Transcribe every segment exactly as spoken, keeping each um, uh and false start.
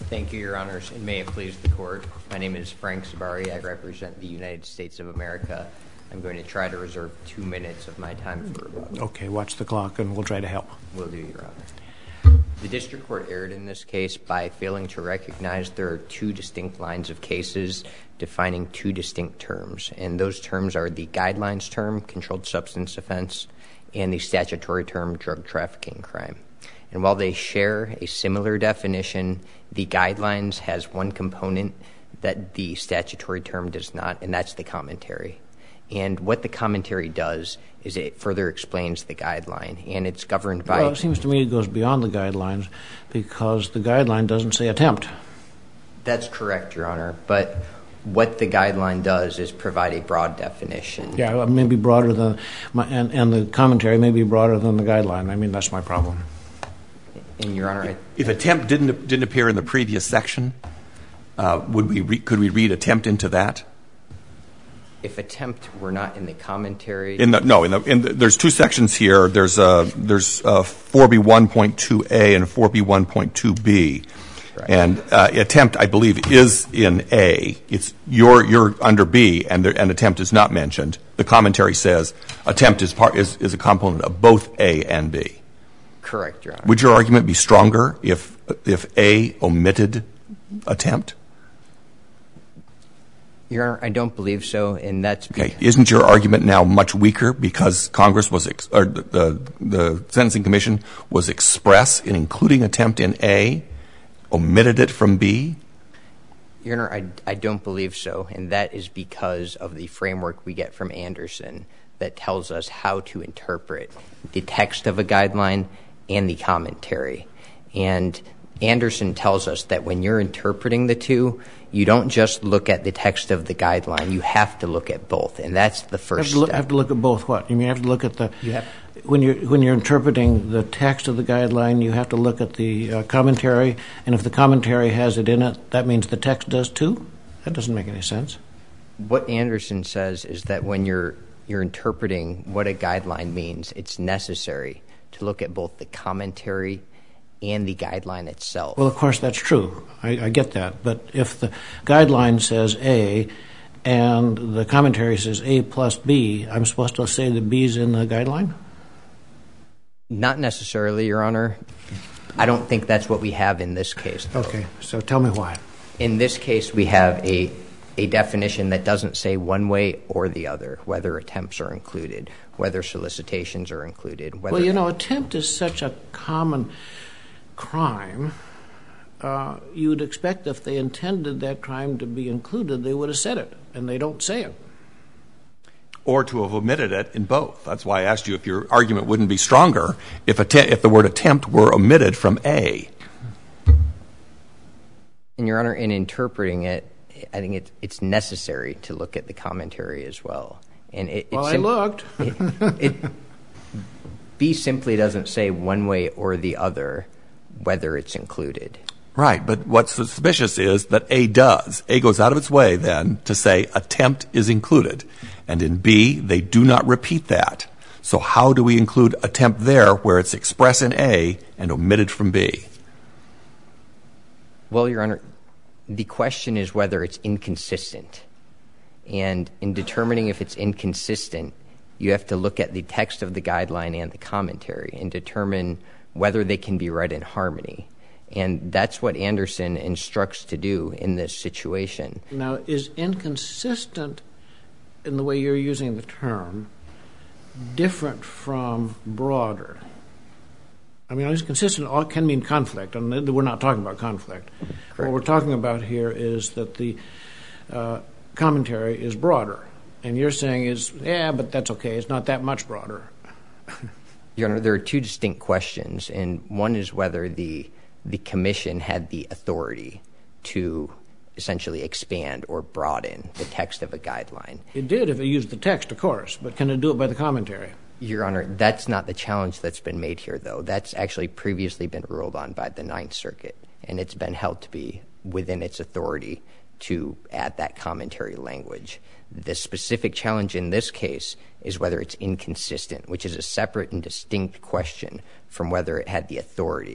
Thank you, Your Honors, and may it please the Court. My name is Frank Sabari. I represent the United States of America. I'm going to try to reserve two minutes of my time for rebuttal. Okay, watch the clock and we'll try to help. Will do, Your Honor. The District Court erred in this case by failing to recognize there are two distinct lines of cases defining two distinct terms, and those terms are the guidelines term, controlled substance offense, and the statutory term, drug trafficking crime. And while they share a similar definition, the guidelines has one component that the statutory term does not, and that's the commentary. And what the commentary does is it further explains the guideline, and it's governed by... Well, it seems to me it goes beyond the guidelines because the guideline doesn't say attempt. That's correct, Your Honor, but what the guideline does is provide a broad definition. Yeah, maybe broader than... And, and the commentary may be broader than the guideline. I mean, that's my problem. And Your Honor, I, if attempt didn't didn't appear in the previous section, uh, would we re- could we read attempt into that? If attempt were not in the commentary, in the no, in the, in the there's two sections here. There's uh there's uh four B one point two A and four B one point two B, right. And uh, attempt I believe is in A. It's you're you're under B, and there, and attempt is not mentioned. The commentary says attempt is part is, is a component of both A and B. Correct, Your Honor. Would your argument be stronger if if A omitted attempt? Your Honor, I don't believe so, and that's okay. Isn't your argument now much weaker because Congress was ex- or the the Sentencing Commission was express in including attempt in A, omitted it from B? Your Honor, I, I don't believe so, and that is because of the framework we get from Anderson that tells us how to interpret the text of a guideline and the commentary. And Anderson tells us that when you're interpreting the two, you don't just look at the text of the guideline. You have to look at both, and that's the first have to look, step. Have to look at both what? You mean you have to look at the... You have, when you're, when you're interpreting the text of the guideline, you have to look at the uh, commentary, and if the commentary has it in it, that means the text does too? That doesn't make any sense. What Anderson says is that when you're you're interpreting what a guideline means, it's necessary to look at both the commentary and the guideline itself. Well, of course, that's true. I, I get that. But if the guideline says A and the commentary says A plus B, I'm supposed to say the B's in the guideline? Not necessarily, Your Honor. I don't think that's what we have in this case, though. Okay, so tell me why. In this case, we have a a definition that doesn't say one way or the other, whether attempts are included, whether solicitations are included. Whether well, you know, attempt is such a common crime. Uh, you would expect if they intended that crime to be included, they would have said it, and they don't say it. Or to have omitted it in both. That's why I asked you if your argument wouldn't be stronger if, att- if the word attempt were omitted from A. And, Your Honor, in interpreting it, I think it, it's necessary to look at the commentary as well. And it, well, sim- I looked. it, it, B simply doesn't say one way or the other whether it's included. Right, but what's suspicious is that A does. A goes out of its way, then, to say attempt is included. And in B, they do not repeat that. So how do we include attempt there where it's expressed in A and omitted from B? Well, Your Honor, the question is whether it's inconsistent. And in determining if it's inconsistent, you have to look at the text of the guideline and the commentary and determine whether they can be read in harmony. And that's what Anderson instructs to do in this situation. Now, is inconsistent in the way you're using the term different from broader? I mean, inconsistent all can mean conflict, and we're not talking about conflict. Correct. What we're talking about here is that the uh, commentary is broader, and you're saying is, yeah, but that's okay. It's not that much broader. Your Honor, there are two distinct questions, and one is whether the the commission had the authority to essentially expand or broaden the text of a guideline. It did if it used the text, of course, but can it do it by the commentary? Your Honor, that's not the challenge that's been made here, though. That's actually previously been ruled on by the Ninth Circuit, and it's been held to be within its authority to add that commentary language. The specific challenge in this case is whether it's inconsistent, which is a separate and distinct question from whether it had the authority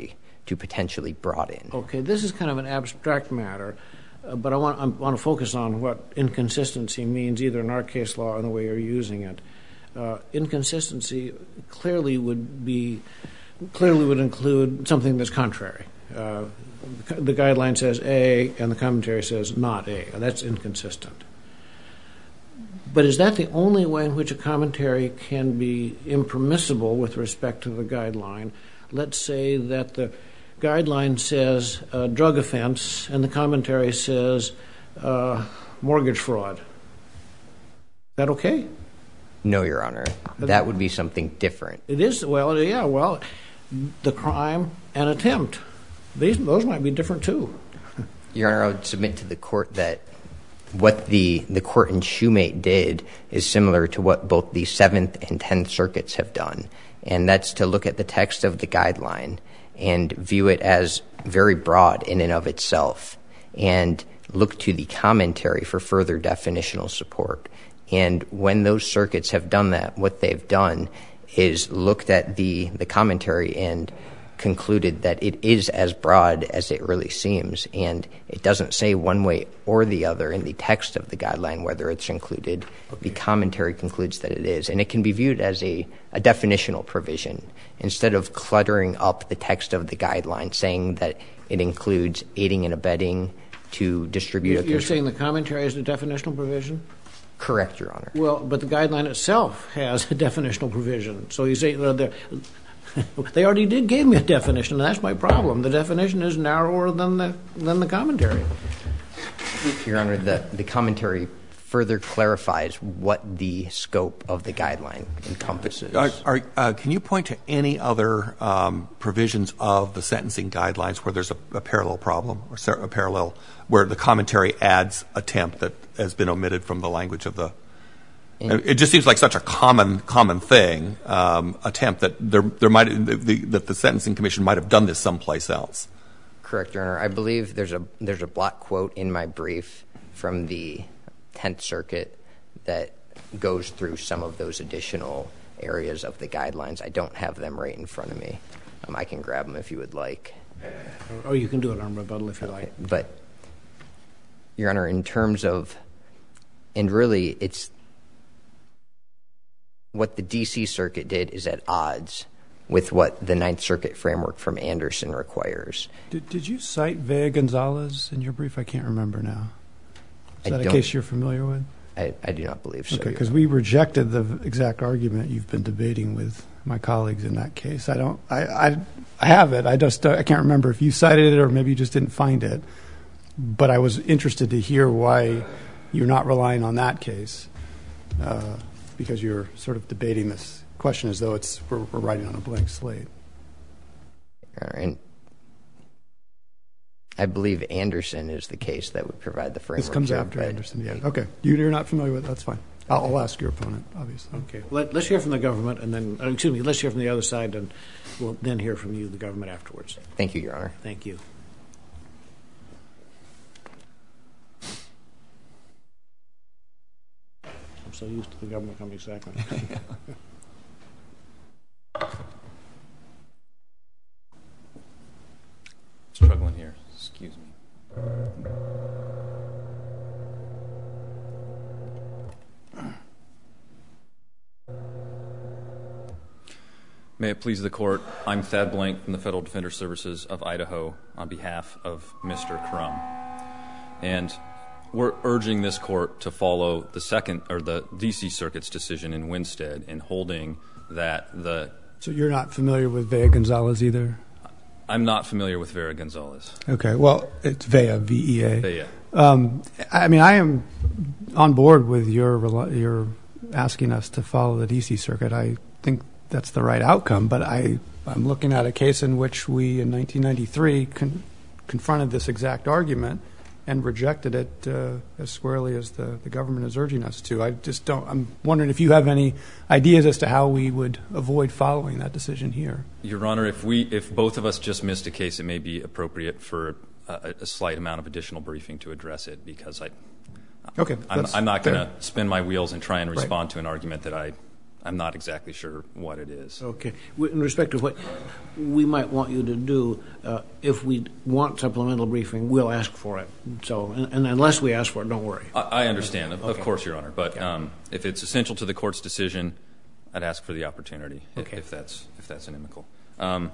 to potentially broaden. Okay, this is kind of an abstract matter, uh, but I want, I want to focus on what inconsistency means, either in our case law or in the way you're using it. Uh, inconsistency clearly would be, clearly would include something that's contrary. Uh, the guideline says A, and the commentary says not A. That's inconsistent. But is that the only way in which a commentary can be impermissible with respect to the guideline? Let's say that the guideline says uh, drug offense, and the commentary says uh, mortgage fraud. Is that okay? No, Your Honor. That would be something different. It is, well, yeah, well, the crime and attempt. These, those might be different, too. Your Honor, I would submit to the court that what the, the court in Shoemate did is similar to what both the Seventh and Tenth Circuits have done, and that's to look at the text of the guideline and view it as very broad in and of itself, and look to the commentary for further definitional support. And when those circuits have done that, what they've done is looked at the, the commentary and concluded that it is as broad as it really seems, and it doesn't say one way or the other in the text of the guideline whether it's included. Okay. The commentary concludes that it is, and it can be viewed as a, a definitional provision instead of cluttering up the text of the guideline saying that it includes aiding and abetting to distribute. You're, a you're saying the commentary is a definitional provision? Correct, Your Honor. Well, but the guideline itself has a definitional provision. So you say uh, they already did give me a definition, and that's my problem. The definition is narrower than the than the commentary. Your Honor, the, the commentary further clarifies what the scope of the guideline encompasses. Are, are, uh, can you point to any other um, provisions of the sentencing guidelines where there's a, a parallel problem or a parallel where the commentary adds attempt that has been omitted from the language of the? It just seems like such a common common thing, um, attempt that there there might the, that the Sentencing Commission might have done this someplace else. Correct, Your Honor. I believe there's a there's a block quote in my brief from the Tenth Circuit that goes through some of those additional areas of the guidelines. I don't have them right in front of me. Um, I can grab them if you would like. Or you can do it on rebuttal if you like. But, Your Honor, in terms of, and really it's, what the D C Circuit did is at odds with what the Ninth Circuit framework from Anderson requires. Did, did you cite Vea-Gonzalez in your brief? I can't remember now. Is I that a case you're familiar with? I, I do not believe so. Okay, because we rejected the exact argument you've been debating with my colleagues in that case. I don't. I I, I have it. I just uh, I can't remember if you cited it or maybe you just didn't find it. But I was interested to hear why you're not relying on that case. Uh, because you're sort of debating this question as though it's we're, we're writing on a blank slate. And I believe Anderson is the case that would provide the framework. This comes here, after Anderson, yeah. Okay. You, you're not familiar with it, that's fine. I'll, I'll ask your opponent, obviously. Okay. Let, let's hear from the government, and then, uh, excuse me, let's hear from the other side, and we'll then hear from you, the government, afterwards. Thank you, Your Honor. Thank you. I'm so used to the government coming second. Struggling here. Excuse me. May it please the Court, I'm Thad Blank from the Federal Defender Services of Idaho on behalf of Mister Crum. And we're urging this Court to follow the second, or the D C Circuit's decision in Winstead in holding that the... So you're not familiar with Vea-Gonzalez either? I'm not familiar with Vea-Gonzalez. Okay, well, it's Vea, V E A. Vea. Um, I mean, I am on board with your your asking us to follow the D C Circuit. I think that's the right outcome, but I, I'm looking at a case in which we, in nineteen ninety-three, con- confronted this exact argument and rejected it uh, as squarely as the, the government is urging us to. I just don't, I'm wondering if you have any ideas as to how we would avoid following that decision here. Your Honor, if we, if both of us just missed a case, it may be appropriate for a, a slight amount of additional briefing to address it, because I, okay, I'm, I'm not going to fair. spin my wheels and try and respond right. to an argument that I, I'm not exactly sure what it is. Okay. In respect to what we might want you to do, uh, if we want supplemental briefing, we'll ask for it. So, and, and unless we ask for it, don't worry. I, I understand, of, Okay. of course, Your Honor. But Okay. um, if it's essential to the court's decision, I'd ask for the opportunity if, Okay. if that's if that's inimical. Um,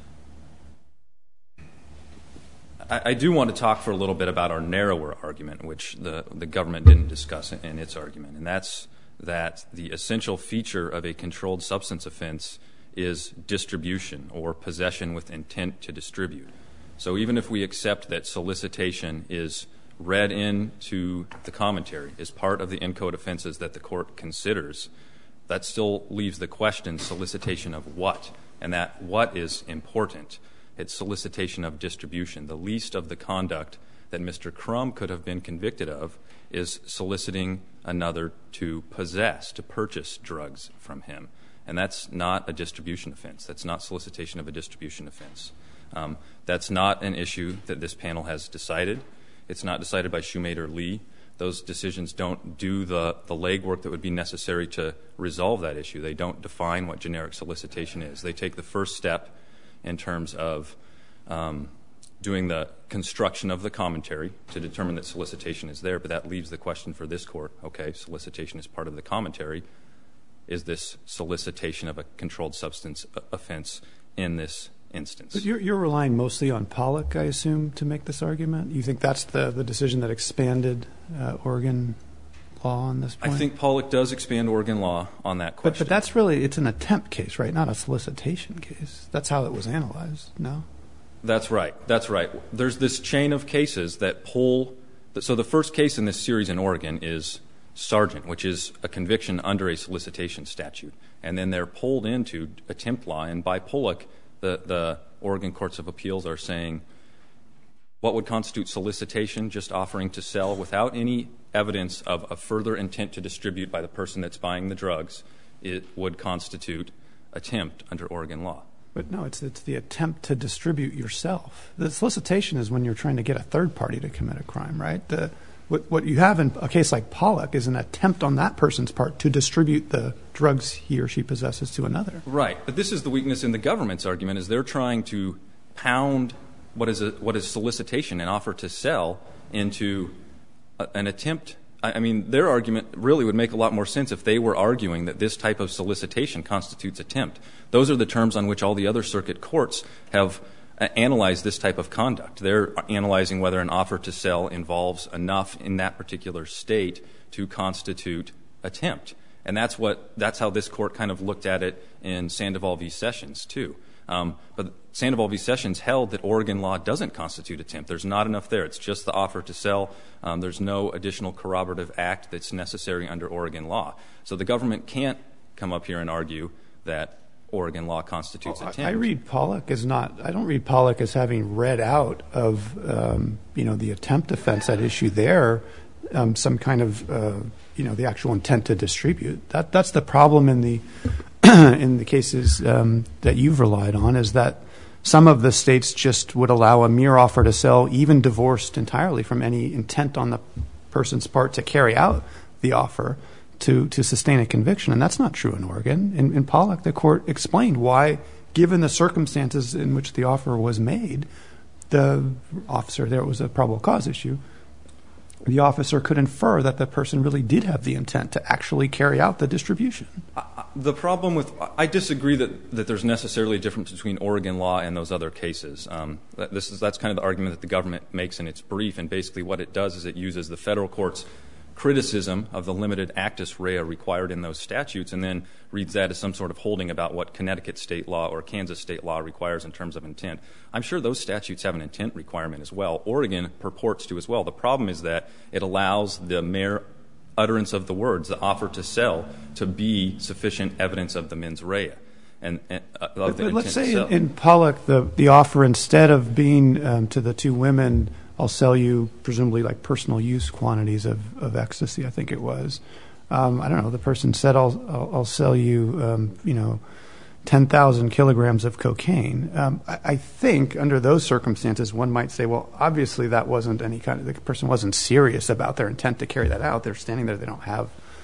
I, I do want to talk for a little bit about our narrower argument, which the the government didn't discuss in, in its argument, and that's that the essential feature of a controlled substance offense is distribution or possession with intent to distribute. So even if we accept that solicitation is read into the commentary as part of the in-code offenses that the court considers, that still leaves the question, solicitation of what? And that what is important. It's solicitation of distribution. The least of the conduct that Mister Crum could have been convicted of is soliciting another to possess, to purchase drugs from him. And that's not a distribution offense. That's not solicitation of a distribution offense. Um, that's not an issue that this panel has decided. It's not decided by Shoemaker Lee. Those decisions don't do the, the legwork that would be necessary to resolve that issue. They don't define what generic solicitation is. They take the first step in terms of um, doing the construction of the commentary to determine that solicitation is there, but that leaves the question for this court. Okay, solicitation is part of the commentary. Is this solicitation of a controlled substance offense in this instance? But you're, you're relying mostly on Pollock, I assume, to make this argument? You think that's the, the decision that expanded uh, Oregon law on this point? I think Pollock does expand Oregon law on that question. But, but that's really, it's an attempt case, right? Not a solicitation case. That's how it was analyzed, no? That's right. That's right. There's this chain of cases that pull. So the first case in this series in Oregon is Sargent, which is a conviction under a solicitation statute. And then they're pulled into attempt law. And by Pollock, the, the Oregon courts of appeals are saying what would constitute solicitation, just offering to sell without any evidence of a further intent to distribute by the person that's buying the drugs, it would constitute attempt under Oregon law. But no, it's it's the attempt to distribute yourself. The solicitation is when you're trying to get a third party to commit a crime, right? The, what, what you have in a case like Pollock is an attempt on that person's part to distribute the drugs he or she possesses to another. Right. But this is the weakness in the government's argument, is they're trying to pound what is a, what is solicitation, an offer to sell, into a, an attempt. I mean, their argument really would make a lot more sense if they were arguing that this type of solicitation constitutes attempt. Those are the terms on which all the other circuit courts have analyzed this type of conduct. They're analyzing whether an offer to sell involves enough in that particular state to constitute attempt. And that's what that's how this court kind of looked at it in Sandoval v. Sessions, too. Um, but Sandoval v. Sessions held that Oregon law doesn't constitute attempt. There's not enough there. It's just the offer to sell. Um, there's no additional corroborative act that's necessary under Oregon law. So the government can't come up here and argue that Oregon law constitutes attempt. I read Pollock as not, I don't read Pollock as having read out of, um, you know, the attempt offense at issue there, um, some kind of, uh, you know, the actual intent to distribute. That That's the problem in the in the cases um, that you've relied on, is that some of the states just would allow a mere offer to sell, even divorced entirely from any intent on the person's part to carry out the offer to, to sustain a conviction. And that's not true in Oregon. In, in Pollock, the court explained why, given the circumstances in which the offer was made, the officer, there was a probable cause issue, the officer could infer that the person really did have the intent to actually carry out the distribution. Uh, the problem with – I disagree that, that there's necessarily a difference between Oregon law and those other cases. Um, this is, that's kind of the argument that the government makes in its brief, and basically what it does is it uses the federal court's criticism of the limited actus rea required in those statutes and then reads that as some sort of holding about what Connecticut state law or Kansas state law requires in terms of intent. I'm sure those statutes have an intent requirement as well. Oregon purports to as well. The problem is that it allows the mere utterance of the words, the offer to sell, to be sufficient evidence of the mens rea. And, and uh, but, the but let's say in, in Pollock, the, the offer, instead of being um, to the two women, I'll sell you presumably like personal use quantities of, of ecstasy, I think it was. Um, I don't know, the person said, I'll, I'll, I'll sell you, um, you know, ten thousand kilograms of cocaine. Um, I, I think under those circumstances, one might say, well, obviously that wasn't any kind of, the person wasn't serious about their intent to carry that out. They're standing there, they don't have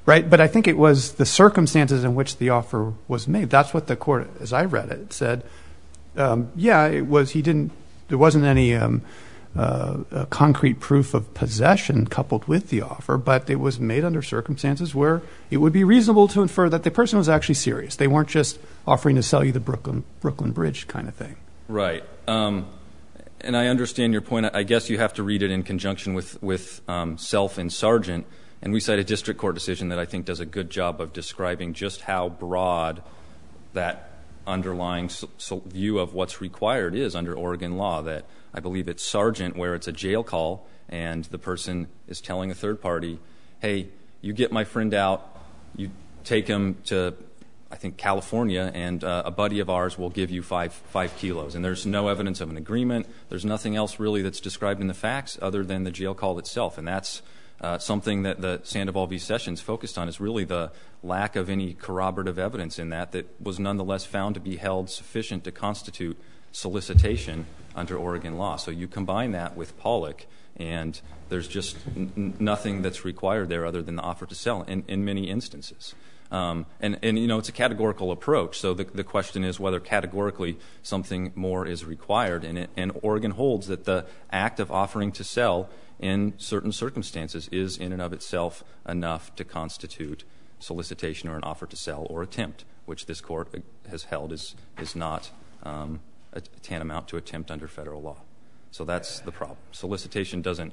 right? But I think it was the circumstances in which the offer was made. That's what the court, as I read it, said, um, yeah, it was, he didn't, there wasn't any um, uh, uh, concrete proof of possession coupled with the offer, but it was made under circumstances where it would be reasonable to infer that the person was actually serious. They weren't just offering to sell you the Brooklyn Brooklyn Bridge kind of thing. Right. Um, and I understand your point. I guess you have to read it in conjunction with, with um, Self and Sargent. And we cite a district court decision that I think does a good job of describing just how broad that underlying so, so view of what's required is under Oregon law. That I believe it's Sargent, where it's a jail call and the person is telling a third party, hey, you get my friend out, you take him to, I think, California, and uh, a buddy of ours will give you five five kilos. And there's no evidence of an agreement. There's nothing else really that's described in the facts other than the jail call itself. And that's uh, something that the Sandoval v. Sessions focused on, is really the lack of any corroborative evidence in that that was nonetheless found to be held sufficient to constitute solicitation under Oregon law. So you combine that with Pollock, and there's just n- nothing that's required there other than the offer to sell in, in many instances. Um, and, and, you know, it's a categorical approach. So the, the question is whether categorically something more is required. And, it, and Oregon holds that the act of offering to sell in certain circumstances is in and of itself enough to constitute solicitation or an offer to sell or attempt, which this court has held is, is not um, a, tantamount to attempt under federal law. So that's the problem. Solicitation doesn't,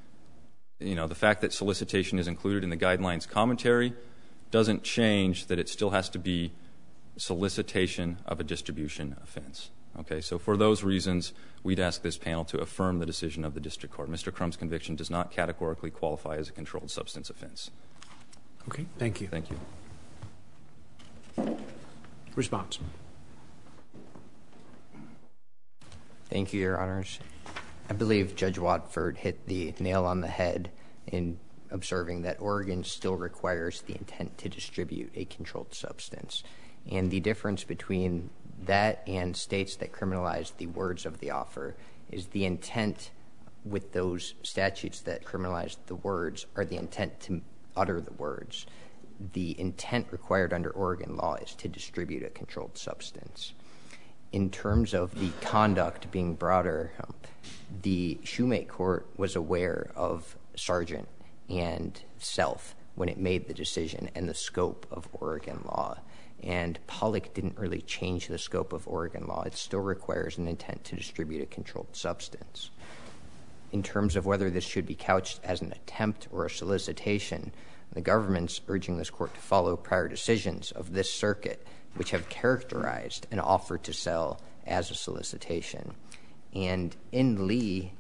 you know, the fact that solicitation is included in the guidelines commentary doesn't change that it still has to be solicitation of a distribution offense. Okay, so for those reasons, we'd ask this panel to affirm the decision of the district court. Mister Crum's conviction does not categorically qualify as a controlled substance offense. Okay, thank you. Thank you. Response. Thank you, Your Honors. I believe Judge Watford hit the nail on the head in observing that Oregon still requires the intent to distribute a controlled substance. And the difference between that and states that criminalize the words of the offer is the intent with those statutes that criminalize the words are the intent to utter the words. The intent required under Oregon law is to distribute a controlled substance. In terms of the conduct being broader, um, the Shoemake Court was aware of Sargent and Self when it made the decision and the scope of Oregon law. And Pollock didn't really change the scope of Oregon law. It still requires an intent to distribute a controlled substance. In terms of whether this should be couched as an attempt or a solicitation, the government's urging this court to follow prior decisions of this circuit, which have characterized an offer to sell as a solicitation. And in Lee,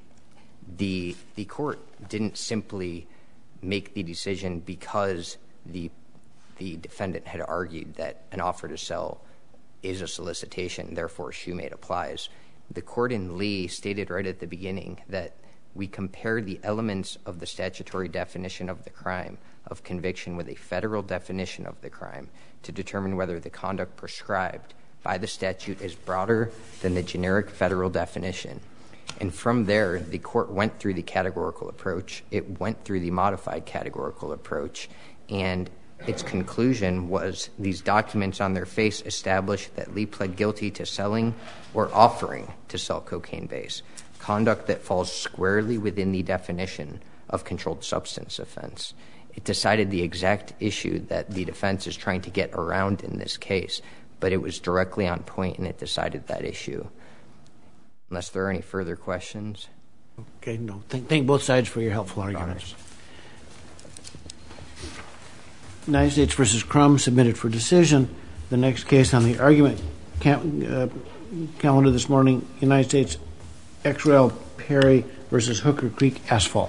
the the court didn't simply make the decision because the the defendant had argued that an offer to sell is a solicitation, therefore Shoemake applies. The court in Lee stated right at the beginning that we compare the elements of the statutory definition of the crime of conviction with a federal definition of the crime to determine whether the conduct prescribed by the statute is broader than the generic federal definition. And from there, the court went through the categorical approach. It went through the modified categorical approach, and its conclusion was these documents on their face establish that Lee pled guilty to selling or offering to sell cocaine base, conduct that falls squarely within the definition of controlled substance offense. It decided the exact issue that the defense is trying to get around in this case, but it was directly on point and it decided that issue. Unless there are any further questions. Okay, no. Thank, thank both sides for your helpful arguments. United States versus Crum submitted for decision. The next case on the argument cal- uh, calendar this morning, United States X R L Perry versus Hooker Creek Asphalt.